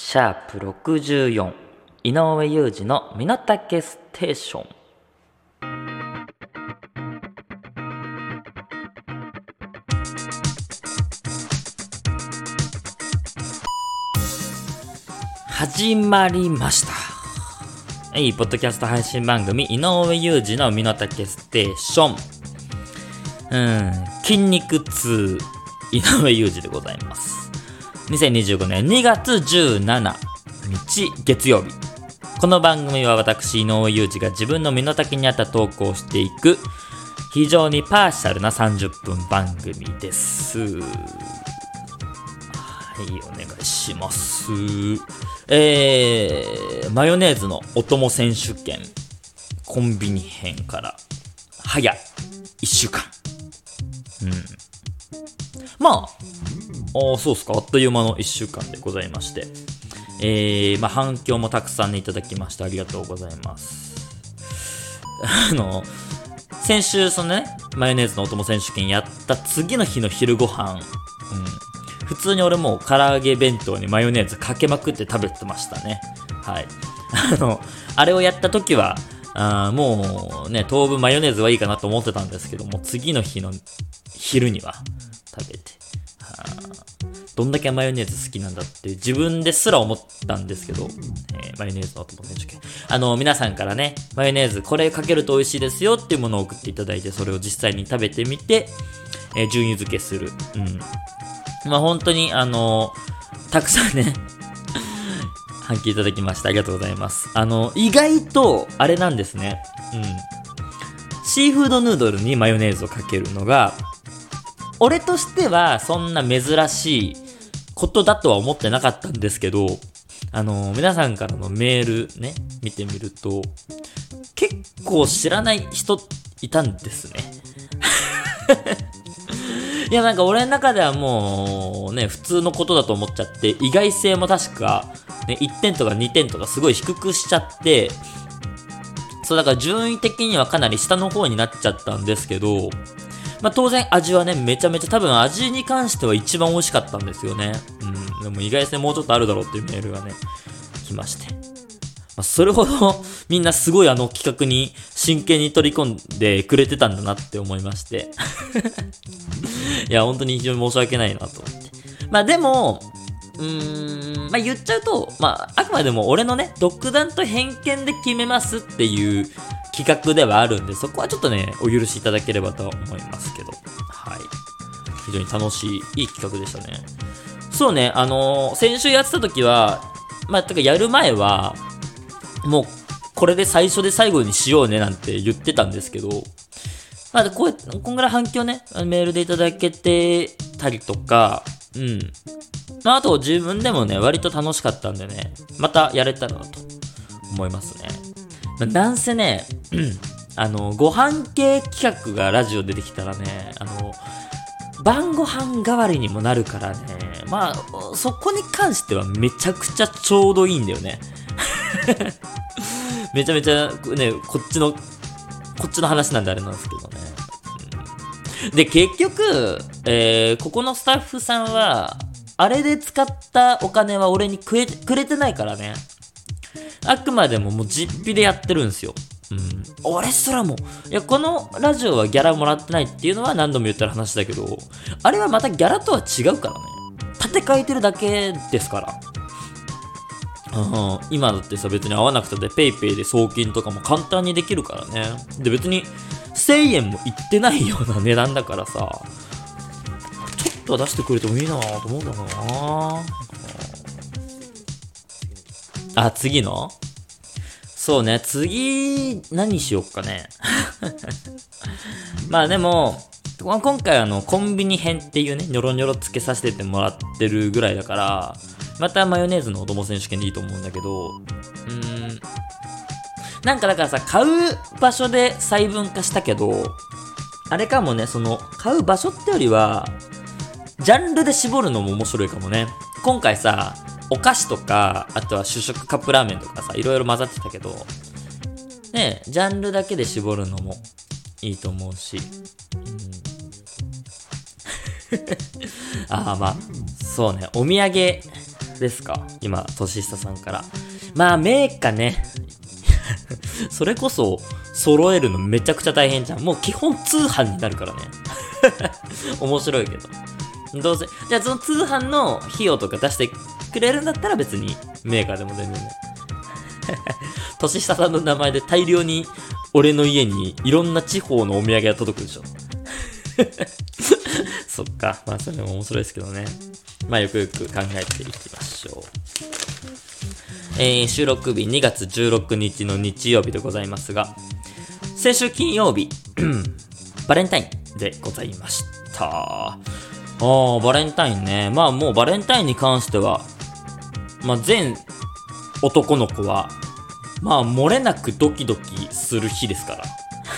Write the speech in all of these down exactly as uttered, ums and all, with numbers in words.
シャープろくじゅうよん、井上裕二の身の丈ステーション。始まりました。はい、ポッドキャスト配信番組井上裕二の身の丈ステーション。うん、筋肉痛井上裕二でございます。にせんにじゅうごねんにがつじゅうしちにち月曜日。この番組は私井上裕二が自分の身の丈に合ったトークをしていく非常にパーシャルなさんじゅっぷん番組です。はい、お願いします。えー、マヨネーズのお供選手権コンビニ編から早いっしゅうかん。うん。まああそうっすか、あっという間のいっしゅうかんでございまして、えー、まあ反響もたくさん、ね、いただきましてありがとうございます。あの先週そのねマヨネーズのお供選手権やった次の日の昼ご飯、うん、普通に俺もう唐揚げ弁当にマヨネーズかけまくって食べてましたね。はい。あのあれをやった時はあもうね当分マヨネーズはいいかなと思ってたんですけども、次の日の昼には食べて、どんだけマヨネーズ好きなんだって自分ですら思ったんですけど、えー、マヨネーズのお供選手権、あの皆さんからねマヨネーズこれかけると美味しいですよっていうものを送っていただいて、それを実際に食べてみて、えー、順位付けする。うん。まあ本当にあのー、たくさんね反響いただきましてありがとうございます。あの意外とあれなんですね。うん。シーフードヌードルにマヨネーズをかけるのが俺としてはそんな珍しいことだとは思ってなかったんですけど、あのー、皆さんからのメールね見てみると結構知らない人いたんですね。いやなんか俺の中ではもうね普通のことだと思っちゃって、意外性も確か、ね、いってんとかにてんとかすごい低くしちゃって、そうだから順位的にはかなり下の方になっちゃったんですけど、まあ、当然味はねめちゃめちゃ多分味に関しては一番美味しかったんですよね。うん、でも意外性もうちょっとあるだろうっていうメールがね来まして、まあ、それほどみんなすごいあの企画に真剣に取り込んでくれてたんだなって思いましていや本当に非常に申し訳ないなと思って、まあでもうーんまあ言っちゃうと、まああくまでも俺のね独断と偏見で決めますっていう企画ではあるんで、そこはちょっとねお許しいただければと思いますけど、はい、非常に楽しいいい企画でしたね。そうね、あのー、先週やってた時はまあてかやる前はもうこれで最初で最後にしようねなんて言ってたんですけど、まあこうこんぐらい反響ねメールでいただけてたりとか、うんまあ、あと自分でもね割と楽しかったんでね、またやれたらなと思いますね。なんせね、あのご飯系企画がラジオでできたらね、あの晩ご飯代わりにもなるからね、まあそこに関してはめちゃくちゃちょうどいいんだよね。めちゃめちゃねこっちのこっちの話なんであれなんですけどね。うん、で結局、えー、ここのスタッフさんはあれで使ったお金は俺にくれ、くれてないからね。あくまでももう実費でやってるんですよ。うん。俺すらも、いや、このラジオはギャラもらってないっていうのは何度も言ってる話だけど、あれはまたギャラとは違うからね。立て替えてるだけですから。うん、今だってさ、別に合わなくたってペイペイで送金とかも簡単にできるからね。で、別にせんえんもいってないような値段だからさ、ちょっとは出してくれてもいいなぁと思うんだけどな。あ、次のそうね、次、何しよっかね。まあでも、今回あの、コンビニ編っていうね、ニョロニョロつけさせてもらってるぐらいだから、またマヨネーズのお供選手権でいいと思うんだけど、うーん、なんかだからさ、買う場所で細分化したけど、あれかもね、その、買う場所ってよりは、ジャンルで絞るのも面白いかもね。今回さ、お菓子とか、あとは主食カップラーメンとかさ、いろいろ混ざってたけど、ね、ジャンルだけで絞るのもいいと思うし、うん、ああまあ、そうね、お土産、 ですか今、年下さんから。まあ、メーカーね。それこそ、揃えるのめちゃくちゃ大変じゃん。もう基本通販になるからね。面白いけど。どうせ、じゃあその通販の費用とか出してくれるんだったら別にメーカーでも全然ね。年下さんの名前で大量に俺の家にいろんな地方のお土産が届くでしょ。そっか。まあそれも面白いですけどね。まあよくよく考えていきましょう。えー、収録日にがつじゅうろくにちの日曜日でございますが、先週金曜日、バレンタインでございました。あー、バレンタインね。まあもうバレンタインに関しては、まあ全男の子は、まあ漏れなくドキドキする日ですから。い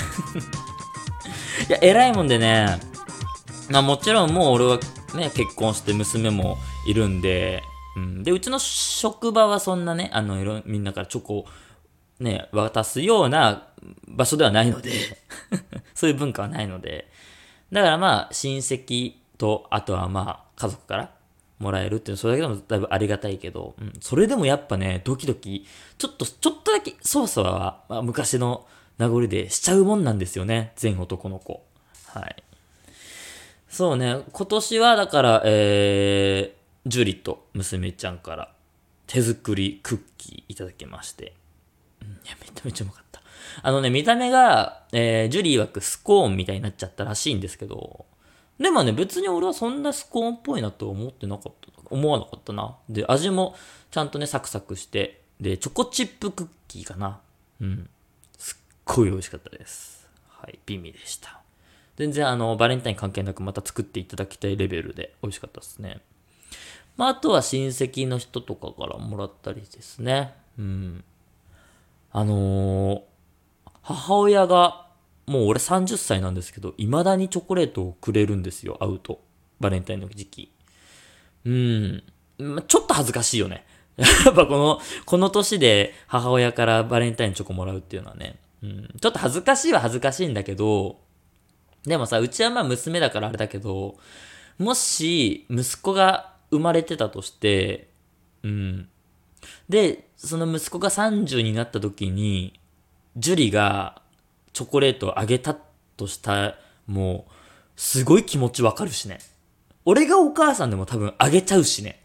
や、偉いもんでね、まあもちろんもう俺はね、結婚して娘もいるんで、うん、で、うちの職場はそんなね、あの、いろ、みんなからチョコをね、渡すような場所ではないので、そういう文化はないので、だからまあ、親戚と、あとはまあ、家族からもらえるっていうのは、それだけでもだいぶありがたいけど、うん、それでもやっぱね、ドキドキ、ちょっと、ちょっとだけ、そわそわは、まあ、昔の名残でしちゃうもんなんですよね、全男の子。はい。そうね、今年はだから、えー、ジュリと娘ちゃんから手作りクッキーいただきまして。うん、いや、めちゃめちゃうまかった。あのね、見た目が、えー、ジュリー曰くスコーンみたいになっちゃったらしいんですけど、でもね、別に俺はそんなスコーンっぽいなと思ってなかった。思わなかったな。で、味もちゃんとね、サクサクして、で、チョコチップクッキーかな。うん。すっごい美味しかったです。はい、美味でした。全然あの、バレンタイン関係なくまた作っていただきたいレベルで美味しかったですね。まあ、あとは親戚の人とかからもらったりですね。うん。あのー、母親が、もう俺さんじゅっさいなんですけど、未だにチョコレートをくれるんですよ、会うと。バレンタインの時期。うん。まちょっと恥ずかしいよね。やっぱこの、この年で母親からバレンタインチョコもらうっていうのはね。うん。ちょっと恥ずかしいは恥ずかしいんだけど、でもさ、うちはまあ娘だからあれだけど、もし息子が生まれてたとして、うん。で、その息子がさんじゅうになった時に、ジュリがチョコレートをあげたとしたもう、すごい気持ちわかるしね。俺がお母さんでも多分あげちゃうしね。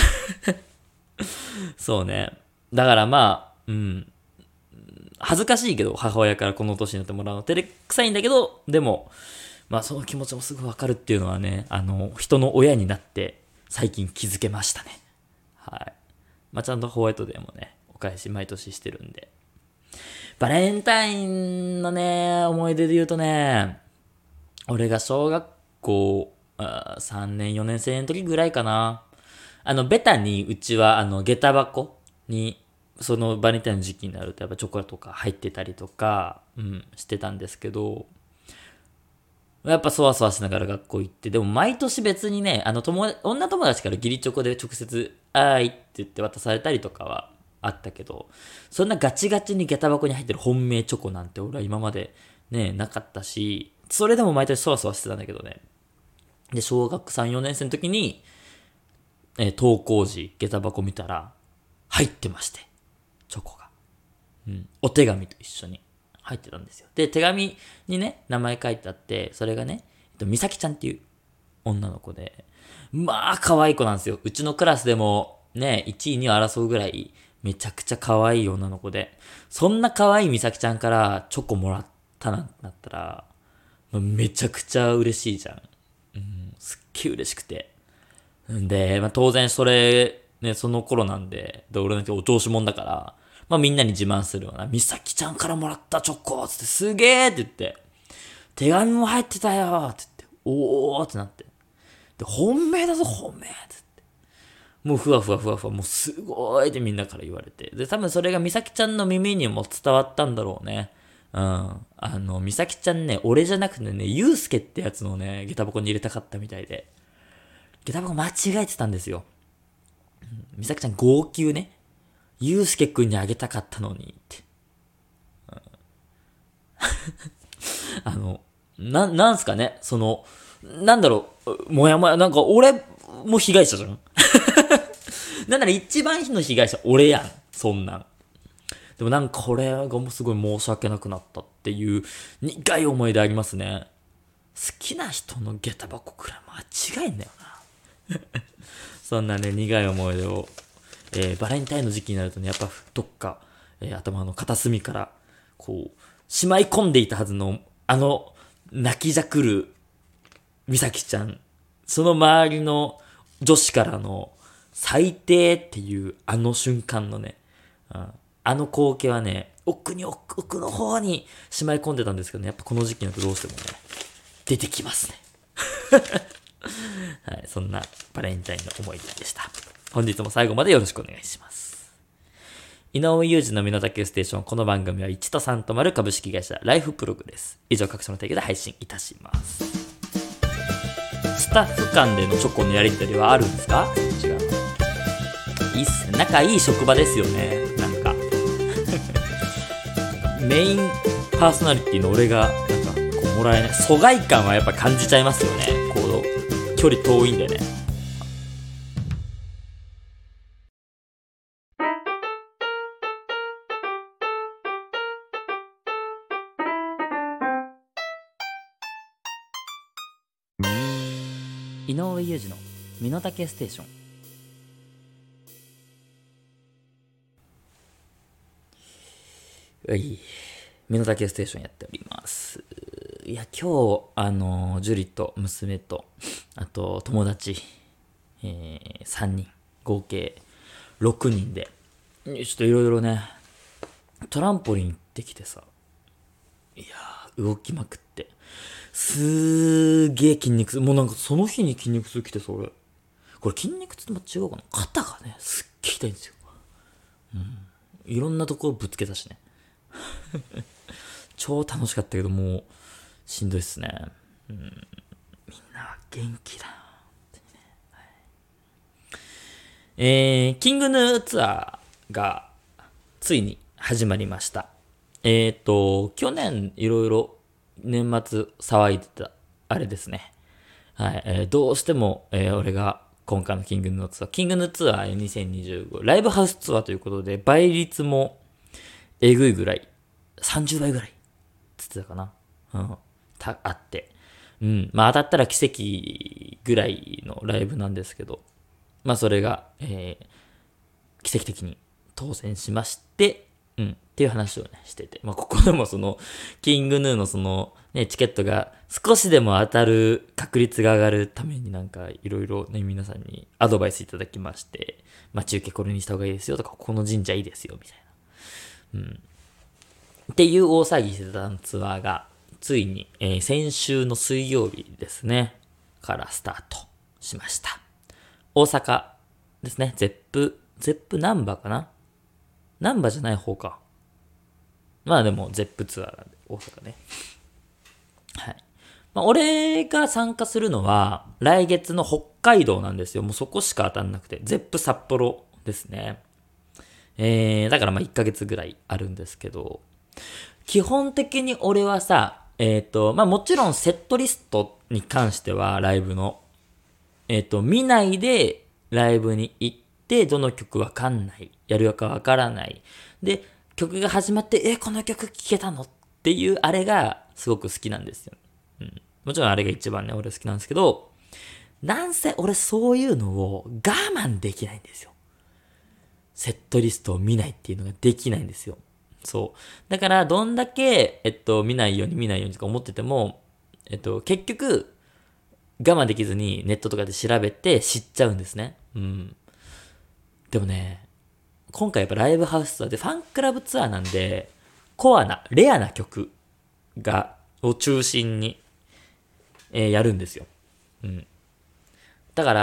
そうね。だからまあ、うん。恥ずかしいけど、母親からこの年になってもらうの。照れくさいんだけど、でも、まあその気持ちもすぐわかるっていうのはね、あの、人の親になって最近気づけましたね。はい。まあちゃんとホワイトデーもね、お返し毎年してるんで。バレンタインのね、思い出で言うとね、俺が小学校あさんねんよねん生の時ぐらいかな。あの、ベタにうちはあの、下駄箱に、そのバレンタインの時期になるとやっぱチョコとか入ってたりとか、うん、してたんですけど、やっぱそわそわしながら学校行って、でも毎年別にね、あの友達、女友達から義理チョコで直接、あーいって言って渡されたりとかはあったけど、そんなガチガチに下駄箱に入ってる本命チョコなんて俺は今までね、なかったし、それでも毎年そわそわしてたんだけどね。で、小学さん、よねん生の時に、えー登校時、下駄箱見たら、入ってまして、チョコが。うん。お手紙と一緒に入ってたんですよ。で、手紙にね、名前書いてあって、それがね、えっと、美咲ちゃんっていう女の子で、まあ、可愛い子なんですよ。うちのクラスでも、ね、いちいにを争うぐらい、めちゃくちゃ可愛い女の子で、そんな可愛い美咲ちゃんからチョコもらったなんてなったら、まあめちゃくちゃ嬉しいじゃん。うん、すっげえ嬉しくて。んで、まあ、当然それ、ね、その頃なんで、で、俺なんてお調子者だから、まあみんなに自慢するような、美咲ちゃんからもらったチョコつって、すげーって言って、手紙も入ってたよって言って、おーってなって。で、本命だぞ、本命って言って。もうふわふわふわふわ、もうすごいってみんなから言われて。で、多分それが美咲ちゃんの耳にも伝わったんだろうね。うん。あの、美咲ちゃんね、俺じゃなくてね、ゆうすけってやつのね、下駄箱に入れたかったみたいで。下駄箱間違えてたんですよ。美咲ちゃん号泣ね。ゆうすけくんにあげたかったのにって。うん、あの、な、なんすかね、その、なんだろう、もやもや、なんか俺も被害者じゃん。 なんなら一番の被害者俺やん。そんなん。でもなんかこれがもうすごい申し訳なくなったっていう苦い思い出ありますね。好きな人の下駄箱くらい間違えんだよな。そんなね、苦い思い出を、えー、バレンタインの時期になるとね、やっぱどっか、えー、頭の片隅から、こう、しまい込んでいたはずの、あの、泣きじゃくる、みさきちゃん、その周りの女子からの、最低っていうあの瞬間のね、うん、あの光景はね、奥に奥、奥の方にしまい込んでたんですけどね、やっぱこの時期になるとどうしてもね、出てきますね。はい、そんなバレンタインの思い出でした。本日も最後までよろしくお願いします。井上裕二の身の丈ステーション。この番組はいちとさんと丸株式会社ライフプログレス。以上各社の提供で配信いたします。スタッフ間でのチョコのやり取りはあるんですか？違う。いいっすね。仲いい職場ですよね。なんか。メインパーソナリティの俺が、なんか、こうもらえない。疎外感はやっぱ感じちゃいますよね。こう、距離遠いんでね。井上裕二の身の丈ステーション。はい、身の丈ステーションやっております。いや、今日、あの、ジュリと娘と、あと友達、えー、さんにん、合計ろくにんで、ちょっといろいろね、トランポリン行ってきてさ、いやー、動きまくって、すーげー筋肉痛、もうなんかその日に筋肉痛来てさ、俺、これ筋肉痛とも違うかな、肩がね、すっげー痛いんですよ。うん。いろんなところぶつけたしね。超楽しかったけど、もう、しんどいっすね。うん、みんな元気だ。はい、えー、キングヌーツアーが、ついに始まりました。えっ、ー、と、去年いろいろ年末騒いでた、あれですね。はい、えー、どうしても、えー、俺が今回のキングヌーツアー、キングヌーツアーにせんにじゅうご、ライブハウスツアーということで、倍率もえぐいぐらい、さんじゅうばいぐらい、つってたかな。うん、た、あって。うん、まあ当たったら奇跡ぐらいのライブなんですけど、まあそれが、えー、奇跡的に当選しまして、うん、っていう話をね、してて。まあここでもその、キングヌーのその、ね、チケットが少しでも当たる確率が上がるためになんかいろいろね、皆さんにアドバイスいただきまして、待ち受けこれにした方がいいですよとか、この神社いいですよ、みたいな。うん。っていう大騒ぎしてたツアーが、ついに、えー、先週の水曜日ですね、からスタートしました。大阪ですね、ゼップ、ゼップナンバーかなナンバーじゃない方か。まあでも、ゼップツアーなんで、大阪ね。はい。まあ、俺が参加するのは、来月の北海道なんですよ。もうそこしか当たんなくて。ゼップ札幌ですね。えー、だからまあいっかげつぐらいあるんですけど、基本的に俺はさ、えっと、まあもちろんセットリストに関してはライブの、えっと、見ないでライブに行って、どの曲わかんない。やるかわからない。で、曲が始まって、え、この曲聴けたのっていうあれがすごく好きなんですよ。うん。もちろんあれが一番ね、俺好きなんですけど、なんせ俺そういうのを我慢できないんですよ。セットリストを見ないっていうのができないんですよ。そう。だから、どんだけ、えっと、見ないように見ないようにとか思ってても、えっと、結局、我慢できずにネットとかで調べて知っちゃうんですね。うん。でもね、今回やっぱライブハウスツアーでファンクラブツアーなんで、コアな、レアな曲が、を中心に、えー、やるんですよ。うん。だから、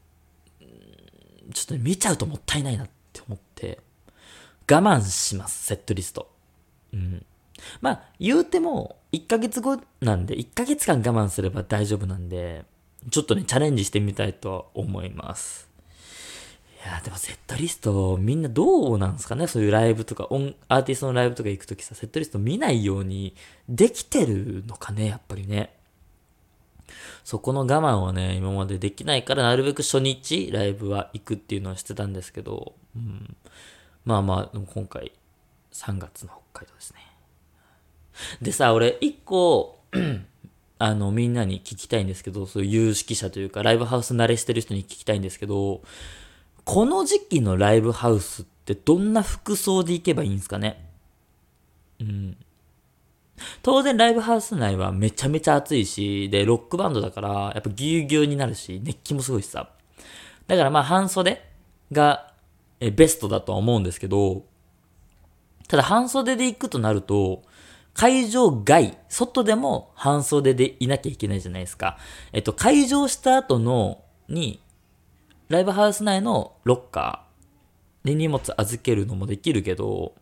ちょっと見ちゃうともったいないなって思って、我慢します、セットリスト。うん。まあ、言うても、いっかげつごなんで、いっかげつかん我慢すれば大丈夫なんで、ちょっとね、チャレンジしてみたいと思います。いやー、でもセットリスト、みんなどうなんですかね、そういうライブとか、音、アーティストのライブとか行くときさ、セットリスト見ないようにできてるのかね、やっぱりね。 そこの我慢はね、今までできないから、なるべく初日ライブは行くっていうのはしてたんですけど、うん、まあまあ、今回さんがつの北海道ですね。でさ、俺一個、あの、みんなに聞きたいんですけど、そういう有識者というか、ライブハウス慣れしてる人に聞きたいんですけど、この時期のライブハウスってどんな服装で行けばいいんですかね。うん。当然ライブハウス内はめちゃめちゃ暑いし、で、ロックバンドだから、やっぱぎゅうぎゅうになるし、熱気もすごいしさ。だからまあ半袖がえベストだとは思うんですけど、ただ半袖で行くとなると、会場外、外でも半袖でいなきゃいけないじゃないですか。えっと、会場した後の、に、ライブハウス内のロッカーに荷物預けるのもできるけど、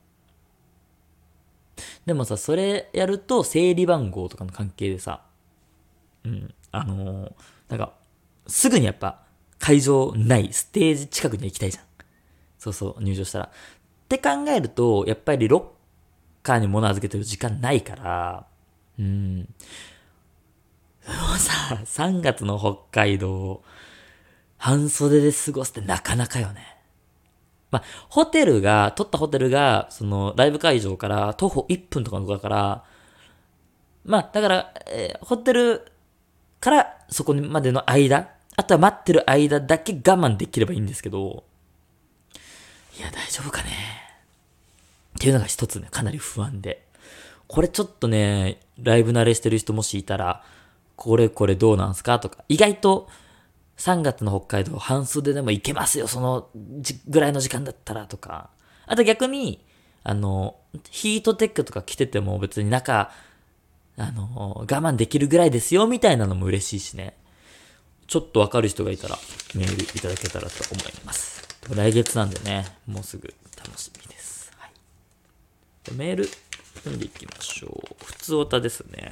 でもさ、それやると整理番号とかの関係でさ、うん、あのーなんか、すぐにやっぱ会場ないステージ近くに行きたいじゃん。そうそう、入場したら。って考えると、やっぱりロッカーに物預けてる時間ないから、うん。でもさ、さんがつの北海道、半袖で過ごすってなかなかよね。まあ、ホテルが、取ったホテルが、その、ライブ会場から徒歩いっぷんとかのとこだから、まあ、だから、えーホテルからそこまでの間、あとは待ってる間だけ我慢できればいいんですけど、いや、大丈夫かね。っていうのが一つね、かなり不安で。これちょっとね、ライブ慣れしてる人もしいたら、これこれどうなんすかとか、意外とさんがつの北海道半袖でも行けますよ、そのぐらいの時間だったらとか。あと逆に、あの、ヒートテックとか着てても別に中、あの、我慢できるぐらいですよ、みたいなのも嬉しいしね。ちょっとわかる人がいたらメールいただけたらと思います。来月なんでね、もうすぐ楽しみです。はい、メール読んでいきましょう。普通オタですね。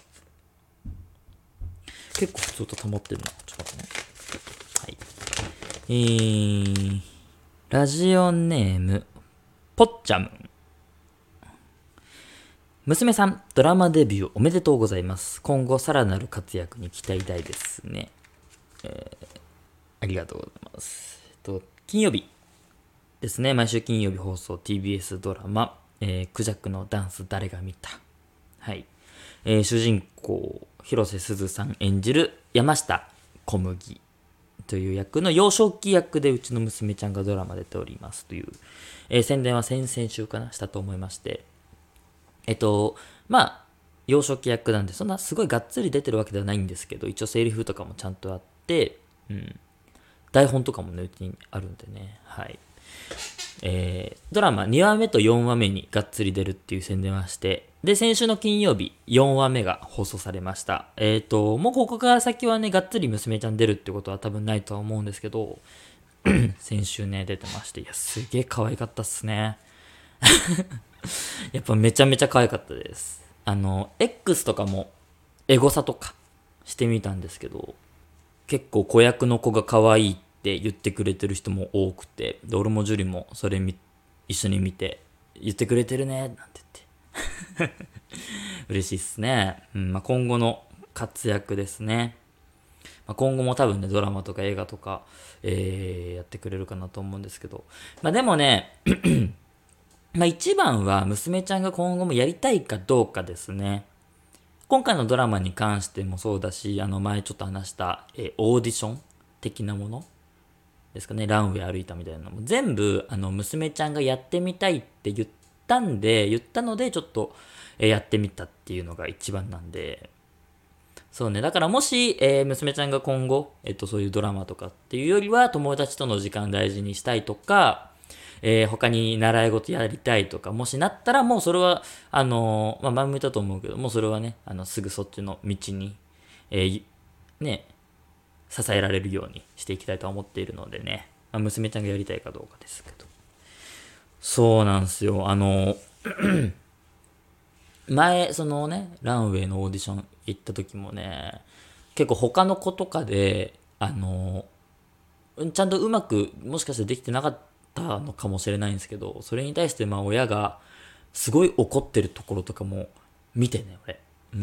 結構普通オタ溜まってるな。ちょっと待ってね。はい。えー、ラジオネーム、ぽっちゃむ。娘さん、ドラマデビューおめでとうございます。今後さらなる活躍に期待大ですね。えー、ありがとうございます。えっと、金曜日ですね。毎週金曜日放送 ティービーエス ドラマ、えー、クジャクのダンス誰が見た。はい。えー、主人公、広瀬すずさん演じる山下小麦という役の幼少期役でうちの娘ちゃんがドラマ出ておりますという、えー、宣伝は先々週かなしたと思いまして、えっと、まあ、幼少期役なんで、そんなすごいがっつり出てるわけではないんですけど、一応セリフとかもちゃんとあって、うん、台本とかもね、うちにあるんでね、はい。えー、ドラマにわめとよんわめにがっつり出るっていう宣伝はして、で、先週の金曜日、よんわめが放送されました。えっ、ー、と、もうここから先はね、がっつり娘ちゃん出るってことは多分ないとは思うんですけど、先週ね、出てまして、いや、すげえ可愛かったっすね。やっぱめちゃめちゃ可愛かったです。あの、X とかも、エゴサとかしてみたんですけど、結構子役の子が可愛いって言ってくれてる人も多くて、で、俺もジュリもそれみ一緒に見て、言ってくれてるね、なんて言って。嬉しいっすね。うん、まあ、今後の活躍ですね。まあ、今後も多分ね、ドラマとか映画とか、えー、やってくれるかなと思うんですけど。まあ、でもね、まあ、一番は娘ちゃんが今後もやりたいかどうかですね。今回のドラマに関してもそうだし、あの前ちょっと話した、えーオーディション的なものですかね、ランウェイ歩いたみたいなのも全部あの娘ちゃんがやってみたいって言ったんで、言ったのでちょっと、えーやってみたっていうのが一番なんで、そうね、だからもし、えー娘ちゃんが今後、えっとそういうドラマとかっていうよりは友達との時間大事にしたいとか、えー他に習い事やりたいとか、もしなったらもうそれは、あのーまあ、前も言ったと思うけど、もうそれはね、あの、すぐそっちの道に、えーね、支えられるようにしていきたいと思っているのでね、まあ、娘ちゃんがやりたいかどうかですけど。そうなんですよ。あのー前、そのね、ランウェイのオーディション行った時もね、結構他の子とかで、あのーちゃんとうまく、もしかしてできてなかったのかもしれないんですけど、それに対してまあ親が、すごい怒ってるところとかも見てね、俺。うん。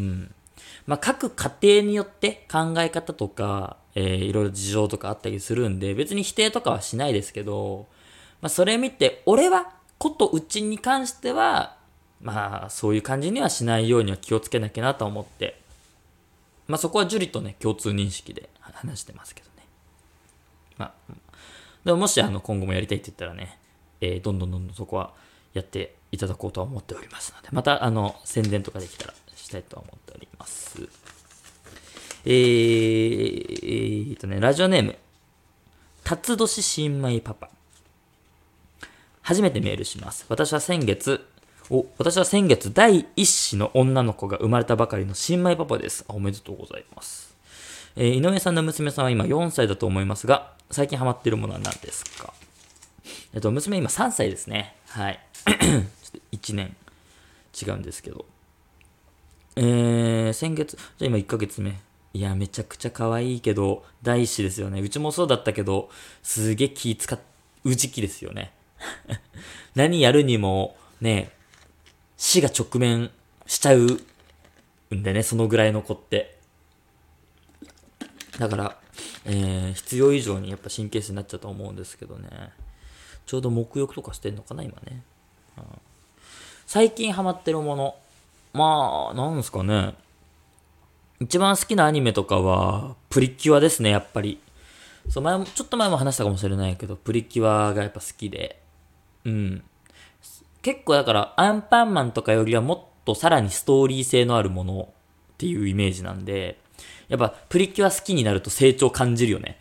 まあ、各家庭によって考え方とか、えー、いろいろ事情とかあったりするんで、別に否定とかはしないですけど、まあ、それ見て、俺は、ことうちに関しては、まあ、そういう感じにはしないようには気をつけなきゃなと思って、まあ、そこは樹里とね、共通認識で話してますけどね。まあ、でももし、あの、今後もやりたいって言ったらね、えー、どんどんどんどんそこはやっていただこうとは思っておりますので、また、あの、宣伝とかできたらしたいとは思っております。えー、えーとね、ラジオネーム、辰年新米パパ。初めてメールします。私は先月、お、私は先月第一子の女の子が生まれたばかりの新米パパです。おめでとうございます。えー、井上さんの娘さんは今よんさいだと思いますが、最近ハマっているものは何ですか？えっと、娘今さんさいですね。はい。ちょっといちねん違うんですけど。えー、先月、じゃあ今いっかげつめ。いや、めちゃくちゃ可愛いけど、第一子ですよね。うちもそうだったけど、すげえ気使う時期ですよね。何やるにも、ね、死が直面しちゃうんでね、そのぐらいの子って。だから、えー、必要以上にやっぱ神経質になっちゃうと思うんですけどね。ちょうど沐浴とかしてんのかな、今ね。うん、最近ハマってるもの。まあ、なんですかね。一番好きなアニメとかは、プリキュアですね、やっぱり。そう、前も、ちょっと前も話したかもしれないけど、プリキュアがやっぱ好きで。うん。結構だから、アンパンマンとかよりはもっとさらにストーリー性のあるものっていうイメージなんで、やっぱプリキュア好きになると成長感じるよね。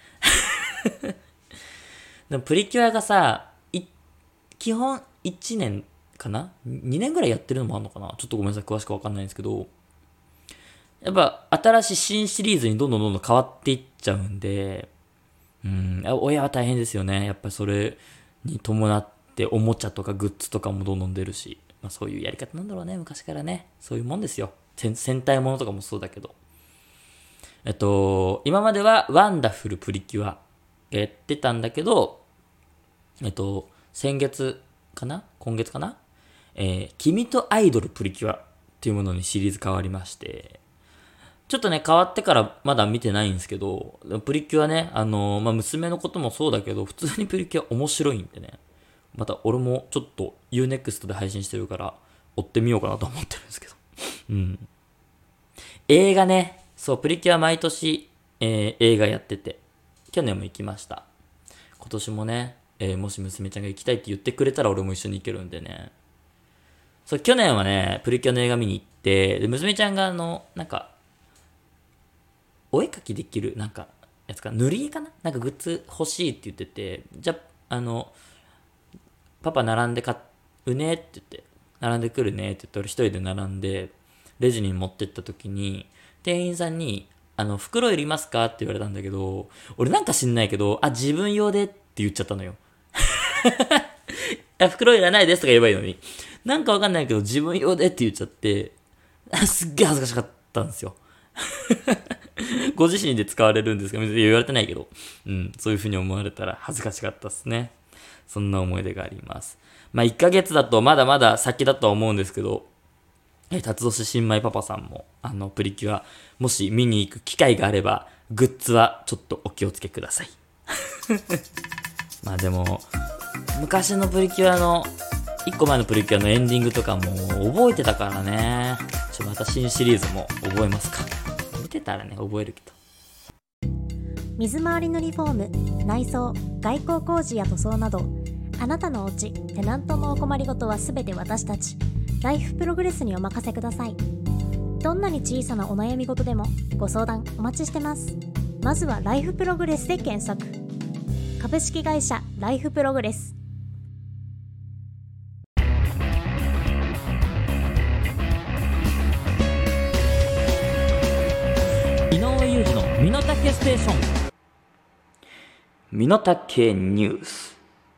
でもプリキュアがさ、い基本いちねんかな ?に 年ぐらいやってるのもあるのかな、ちょっとごめんなさい、詳しくわかんないんですけど、やっぱ新しい新シリーズにどんどんどんどん変わっていっちゃうんで、うん、親は大変ですよね。やっぱりそれに伴っておもちゃとかグッズとかもどんどん出るし、まあそういうやり方なんだろうね、昔からね。そういうもんですよ。戦隊ものとかもそうだけど。えっと、今まではワンダフルプリキュアやってたんだけど、えっと、先月かな今月かなえー、君とアイドルプリキュアっていうものにシリーズ変わりまして、ちょっとね、変わってからまだ見てないんですけど、プリキュアね、あのー、まあ、娘のこともそうだけど、普通にプリキュア面白いんでね、また俺もちょっと ユーネクスト で配信してるから、追ってみようかなと思ってるんですけど。うん。映画ね、そう、プリキュア毎年、えー、映画やってて、去年も行きました。今年もね、えー、もし娘ちゃんが行きたいって言ってくれたら俺も一緒に行けるんでね。そう、去年はね、プリキュアの映画見に行って、で、娘ちゃんがあの、なんか、お絵かきできる、なんか、やつか、塗り絵かななんかグッズ欲しいって言ってて、じゃ、あの、パパ並んで買うねって言って、並んでくるねって言って、俺一人で並んで、レジに持ってった時に、店員さんに、あの、袋いりますかって言われたんだけど、俺なんか知んないけど、あ、自分用でって言っちゃったのよ。あ、袋いらないですとか言えばいいのに。なんかわかんないけど、自分用でって言っちゃって、すっげえ恥ずかしかったんですよ。ご自身で使われるんですか？別に言われてないけど。うん、そういう風に思われたら恥ずかしかったですね。そんな思い出があります。まあ、いっかげつだとまだまだ先だとは思うんですけど、え、辰年新米パパさんも、あの、プリキュア、もし見に行く機会があれば、グッズはちょっとお気をつけください。まあでも、昔のプリキュアの、いっこまえのプリキュアのエンディングとかも覚えてたからね。ちょ、また新シリーズも覚えますか。見てたらね、覚えるけど。 水回りのリフォーム、内装、外構工事や塗装など、あなたのお家、テナントのお困りごとはすべて私たち、ライフプログレスにお任せください。どんなに小さなお悩み事でもご相談お待ちしてます。まずはライフプログレスで検索。株式会社ライフプログレス。 井上裕二の身の丈ステーション。身の丈ニュース。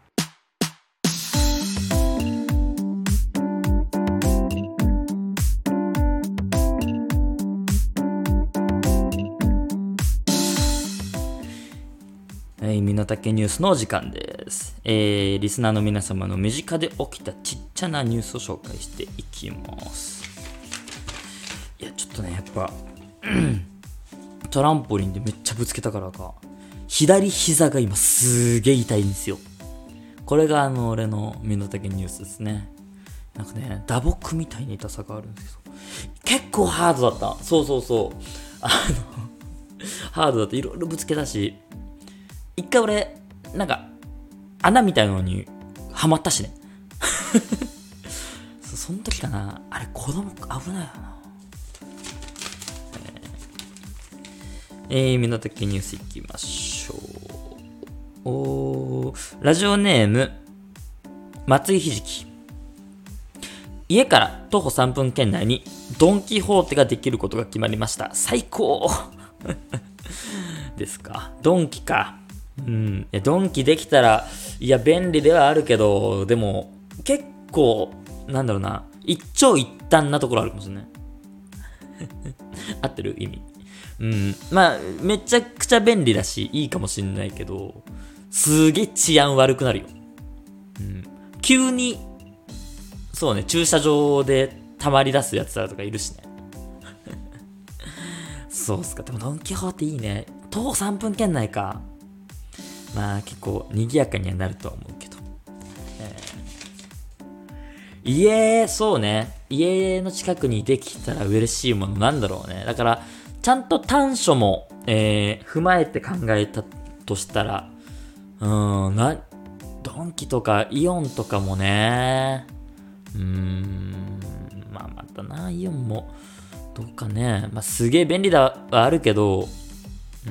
はい、身の丈ニュースのお時間です。えー、リスナーの皆様の身近で起きたちっちゃなニュースを紹介していきます。 いやちょっとねやっぱトランポリンでめっちゃぶつけたからか左膝が今すげえ痛いんですよ。これがあの俺の身の丈ニュースですね。なんかね打撲みたいな痛さがあるんですけど結構ハードだった。そうそうそうあのハードだっていろいろぶつけたし、一回俺なんか穴みたいなのにはまったしねそ, その時かなあれ子供危ないよな。えー、身の丈ニュースいきましょう。おーラジオネーム松井ひじき。家から徒歩さんぷん圏内にドン・キホーテができることが決まりました。最高ですか。ドンキか。うん。ドンキできたら、いや、便利ではあるけど、でも、結構、なんだろうな、一長一短なところあるかもしれない。合ってる意味。うん。まあ、めちゃくちゃ便利だし、いいかもしれないけど、すげえ治安悪くなるよ。うん。急に、そうね、駐車場で溜まり出すやつらとかいるしね。そうっすか。でもドンキホーテいいね。徒歩さんぷん圏内か。まあ結構賑やかにはなるとは思うけど。えー、家、そうね。家の近くにできたら嬉しいものなんだろうね。だから、ちゃんと短所も、えー、踏まえて考えたとしたら、うーん、な、ドンキとかイオンとかもね。うーん、まあまたな、イオンも、どうかね。まあすげえ便利だはあるけど、うん、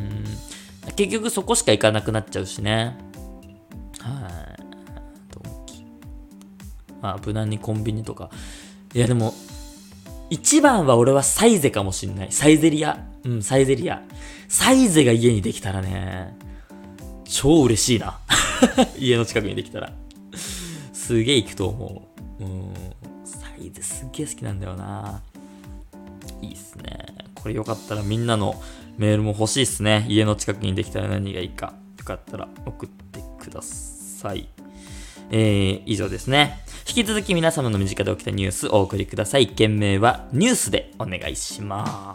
結局そこしか行かなくなっちゃうしね。はい。ドンキ。まあ無難にコンビニとか。いやでも、一番は俺はサイゼかもしんない。サイゼリア。うん、サイゼリア。サイゼが家にできたらね、超嬉しいな。家の近くにできたら。すげえ行くと思う。うん。サイゼすげえ好きなんだよな。いいっすね。これよかったらみんなのメールも欲しいっすね。家の近くにできたら何がいいか。よかったら送ってください。えー、以上ですね。引き続き皆様の身近で起きたニュースお送りください。件名はニュースでお願いします。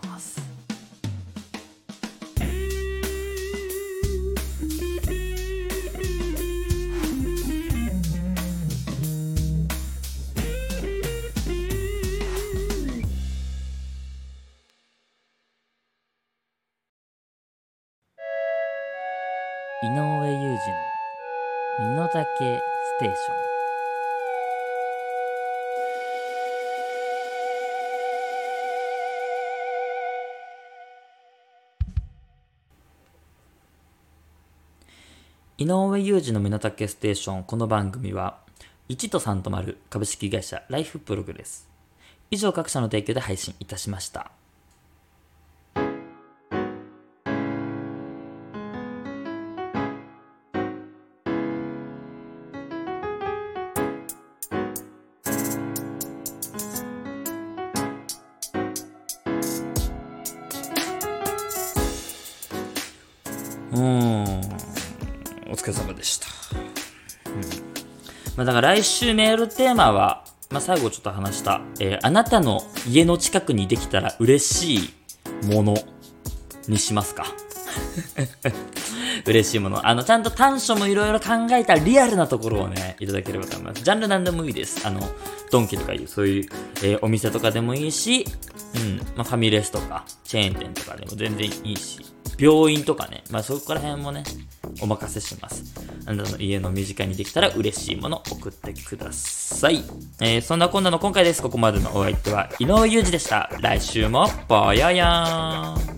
井上裕二の身の丈ステーション。井上裕二の身の丈ステーション。この番組はいちとさんと丸株式会社ライフプログレス以上各社の提供で配信いたしました。うーん、お疲れ様でした。うん、まあだから来週メールテーマは、まあ最後ちょっと話した、えー、あなたの家の近くにできたら嬉しいものにしますか。嬉しいもの。あの、ちゃんと短所もいろいろ考えたリアルなところをね、いただければと思います。ジャンルなんでもいいです。あの、ドンキとかいう、そういう、えー、お店とかでもいいし、うん、まあファミレスとか、チェーン店とかでも全然いいし、病院とかね、まあそこら辺もね、お任せします。あなたの家の身近にできたら嬉しいもの送ってください。えー、そんなこんなの今回です。ここまでのお相手は井上裕二でした。来週もぽよよーん。